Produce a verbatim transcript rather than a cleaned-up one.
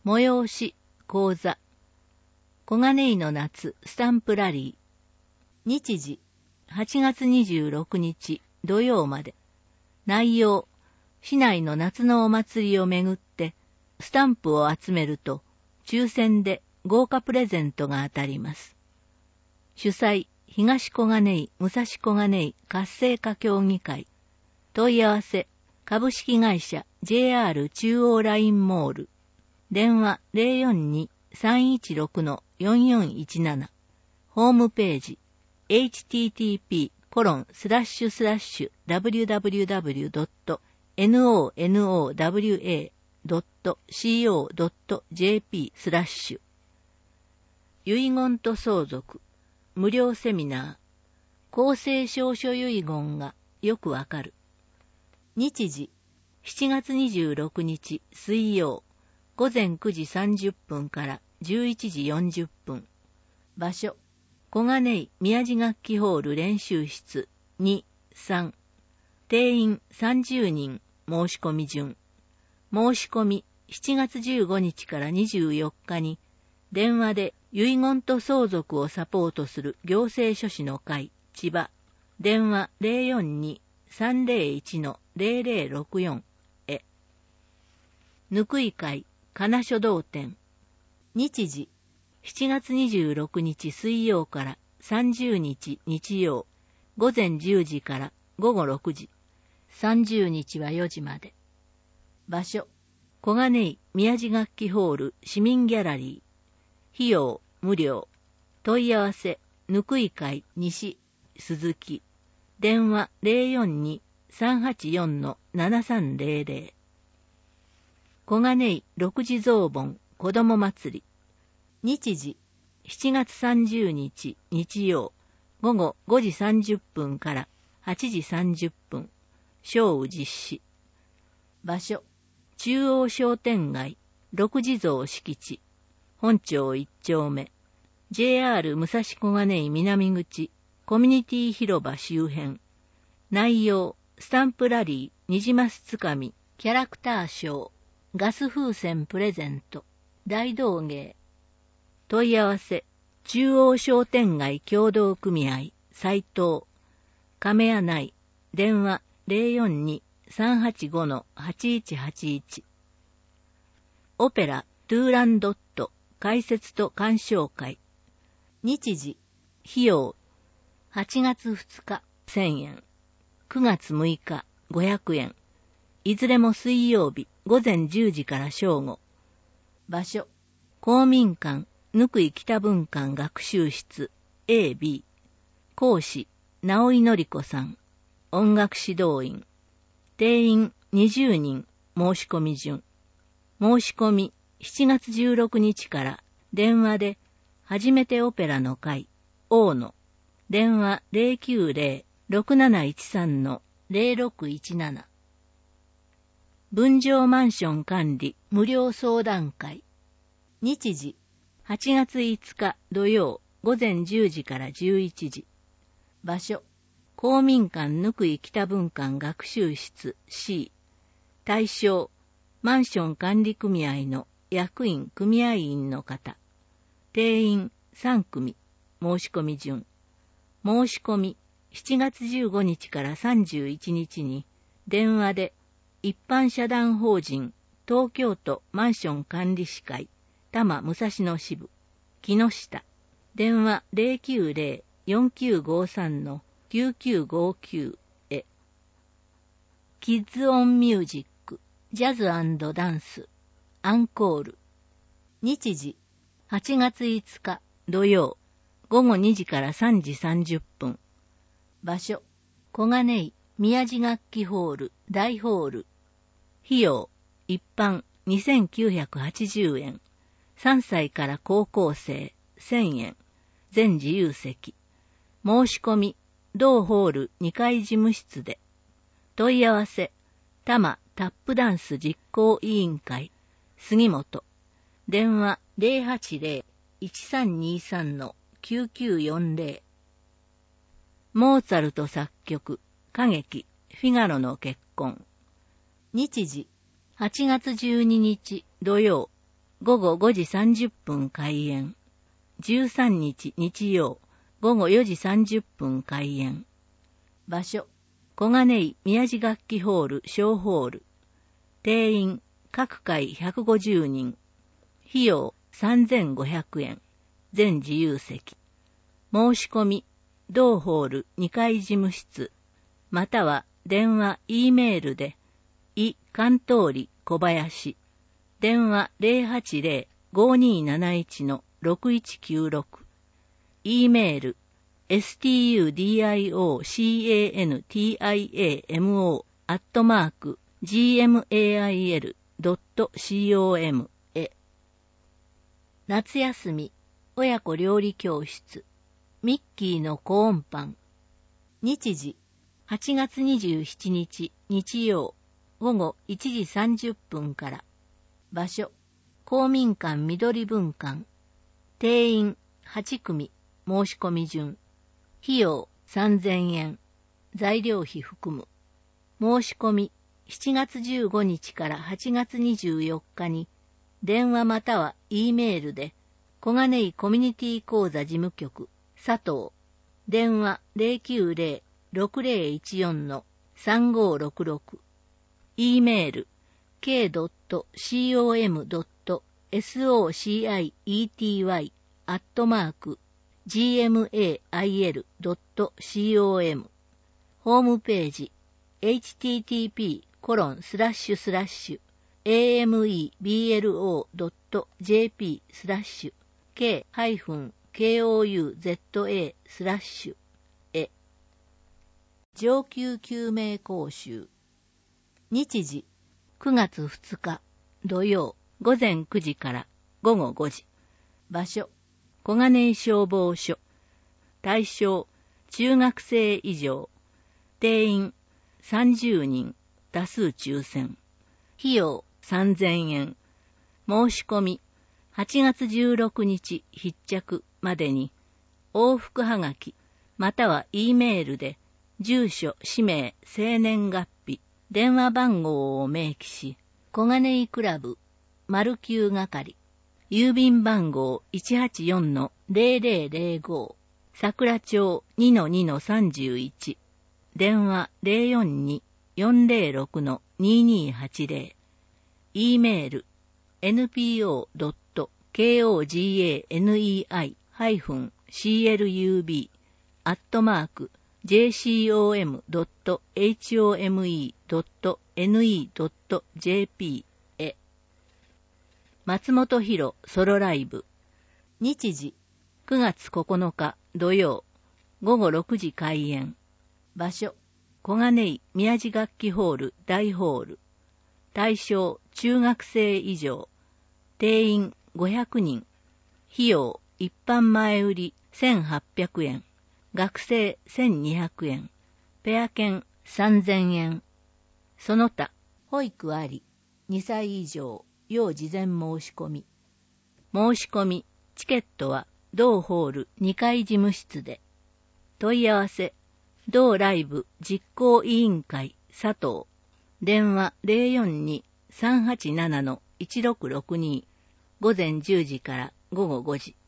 催し、講座。小金井の夏、スタンプラリー。日時、はちがつにじゅうろくにち土曜まで。内容、市内の夏のお祭りをめぐって、スタンプを集めると、抽選で豪華プレゼントが当たります。主催、東小金井武蔵小金井活性化協議会。問い合わせ、株式会社 ジェイアール 中央ラインモール。電話 ゼロよんに さんいちろく よんよんいちなな。ホームページ、エイチティーティーピーコロンスラッシュスラッシュダブリューダブリューダブリュードットノノワドットシーオードットジェーピー スラッシュ。遺言と相続、無料セミナー、公正証書遺言がよくわかる。日時、しちがつにじゅうろくにち水曜、ごぜんくじさんじゅっぷんからじゅういちじよんじゅっぷん。場所、小金井宮地楽器ホール練習室に、さん。定員さんじゅうにん、申し込み順。申し込みしちがつじゅうごにちからにじゅうよっかに、電話で遺言と相続をサポートする行政書士の会、千葉。電話 ゼロよんに さんゼロいち ゼロゼロろくよん へ。ぬくい会、金書道店。日時、しちがつにじゅうろくにち水曜からさんじゅうにち日曜、ごぜんじゅうじからごごろくじ。さんじゅうにちはよじまで。場所、小金井宮地楽器ホール市民ギャラリー。費用、無料。問い合わせ、ぬくい会西、鈴木。電話 ゼロよんに さんはちよん ななさんゼロゼロ。小金井六地蔵盆子ども祭り。日時、しちがつさんじゅうにち日曜、ごごごじさんじゅっぷんからはちじさんじゅっぷん。ショー実施。場所、中央商店街六地蔵敷地。本町一丁目。ジェイアール 武蔵小金井南口コミュニティ広場周辺。内容、スタンプラリー、ニジマスつかみ、キャラクターショー、ガス風船プレゼント、大道芸。問い合わせ、中央商店街協同組合、斉藤。亀屋内、電話 ゼロよんに さんはちご はちいちはちいち。オペラ、トゥーランドット、解説と鑑賞会。日時、費用、はちがつふつか、せんえん。くがつむいか、ごひゃくえん。いずれも水曜日、ごぜんじゅうじから正午。場所、公民館、ぬくい北文館学習室 エービー。講師、直井の子さん。音楽指導員。定員にじゅうにん、申し込み順。申し込みしちがつじゅうろくにちから電話で、初めてオペラの会、大野。電話 ゼロきゅうゼロ ろくなないちさん ゼロろくいちなな。分譲マンション管理無料相談会。日時、はちがついつか土曜、ごぜんじゅうじからじゅういちじ。場所、公民館ぬくい北文館学習室 C。対象、マンション管理組合の役員組合員の方。定員さんくみ、申し込み順。申し込みしちがつじゅうごにちからさんじゅういちにちに電話で一般社団法人東京都マンション管理士会多摩武蔵野支部木下。電話 ゼロきゅうゼロ よんきゅうごさん きゅうきゅうごきゅう へ。キッズオンミュージック、ジャズ&ダンス、アンコール。日時、はちがついつか土曜、ごごにじからさんじさんじゅっぷん。場所、小金井宮地楽器ホール大ホール。費用、一般にせんきゅうひゃくはちじゅうえん。さんさいから高校生せんえん。全自由席。申し込み、同ホールにかい事務室で。問い合わせ、多摩タップダンス実行委員会、杉本。電話 ゼロはちゼロ いちさんにさん きゅうきゅうよんゼロ。モーツァルト作曲、歌劇、フィガロの結婚。日時、はちがつじゅうににち土曜、 午後ごじさんじゅっぷん開演。じゅうさんにち日曜、午後よじさんじゅっぷん開演。場所、小金井宮地楽器ホール小ホール。定員、各回ひゃくごじゅうにん。費用さんぜんごひゃくえん。全自由席。申し込み、同ホールにかい事務室、または電話 E メールで、い関東里小林、電話 ゼロはちゼロ ごにーなないち ろくいちきゅうろく、E メール エスティーユーディーアイオーシーエーエヌティーアイエーエムオー アットマーク ジーエムエーアイエルドットコム へ。夏休み親子料理教室、ミッキーのコーンパン。日時、はちがつにじゅうしちにち日曜、午後いちじさんじゅっぷんから。場所、公民館緑文館。定員はちくみ、申し込み順。費用さんぜんえん。材料費含む。申し込み、しちがつじゅうごにちからはちがつにじゅうよっかに、電話または E メールで、小金井コミュニティ講座事務局、佐藤、電話 ゼロきゅうゼロ ろくゼロいちよん さんごろくろく、E メール ケードットコムドットソシティ アットマーク ジーエムエーアイエルドットコム、ホームページ エイチティーティーピーコロンスラッシュスラッシュ エーエムイービーエルオードットジェーピースラッシュ ケーケーオーユーゼットエー スラッシュへ。上級救命講習。日時、くがつふつか土曜、午前くじから午後ごじ。場所、小金井消防署。対象、中学生以上。定員、さんじゅうにん、多数抽選。費用、さんぜんえん。申し込み、はちがつじゅうろくにち必着までに、往復はがき、または E メールで、住所、氏名、生年月日、電話番号を明記し、小金井クラブ、丸九係、郵便番号 いちはちよんのゼロゼロゼロご、桜町 にのにのさんじゅういち、電話 ゼロよんに よんゼロろくのににーはちゼロ、E メール、エヌピーオードットケーオージーエーエヌイーアイハイフンシーエルユービー アットマーク ジェーシーオーエムドットエイチオーエムイードットエヌイードットジェーピー へ。松本博ソロライブ。日時、くがつここのか土曜、午後ろくじ開演。場所、小金井宮地楽器ホール大ホール。対象、中学生以上。定員ごひゃくにん。費用、一般前売りせんはっぴゃくえん。学生せんにひゃくえん。ペア券さんぜんえん。その他、保育あり、にさい以上、要事前申し込み。申し込み、チケットは同ホールにかい事務室で。問い合わせ、同ライブ実行委員会佐藤。電話 ゼロよんに さんはちななのいちろくろくに、午前じゅうじから午後ごじ。